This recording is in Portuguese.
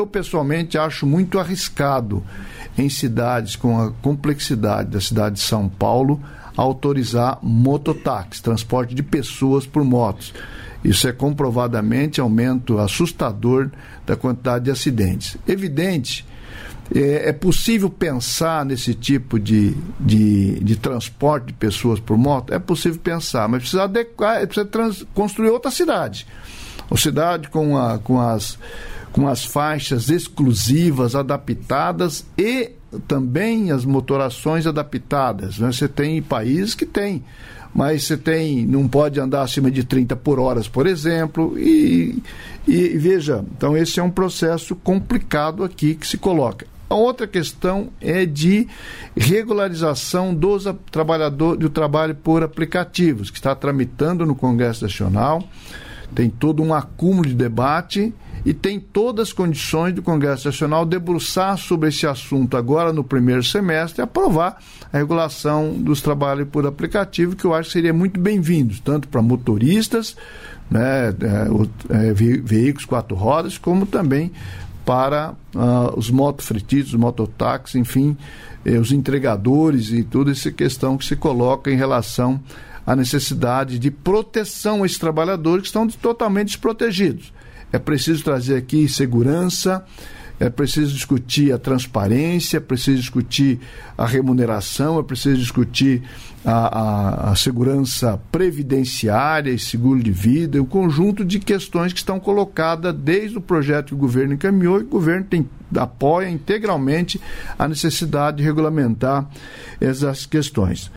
Eu, pessoalmente, acho muito arriscado, em cidades com a complexidade da cidade de São Paulo, autorizar mototáxi, transporte de pessoas por motos. Isso é comprovadamente aumento assustador da quantidade de acidentes. Evidente, é possível pensar nesse tipo de transporte de pessoas por moto? É possível pensar, mas precisa adequar, precisa construir outra cidade. Uma cidade com as faixas exclusivas, adaptadas, e também as motorações adaptadas, né? Você tem países que tem, mas não pode andar acima de 30 por hora, por exemplo, e veja, então esse é um processo complicado aqui que se coloca. A outra questão é de regularização dos trabalhadores do trabalho por aplicativos, que está tramitando no Congresso Nacional, tem todo um acúmulo de debate e tem todas as condições do Congresso Nacional debruçar sobre esse assunto agora no primeiro semestre e aprovar a regulação dos trabalhos por aplicativo, que eu acho que seria muito bem-vindo, tanto para motoristas, né, veículos 4 rodas, como também para os motofretitos, os mototáxis, enfim, os entregadores e toda essa questão que se coloca em relação à necessidade de proteção a esses trabalhadores que estão totalmente desprotegidos. É preciso trazer aqui segurança, é preciso discutir a transparência, é preciso discutir a remuneração, é preciso discutir a segurança previdenciária e seguro de vida, um conjunto de questões que estão colocadas desde o projeto que o governo encaminhou, e o governo apoia integralmente a necessidade de regulamentar essas questões.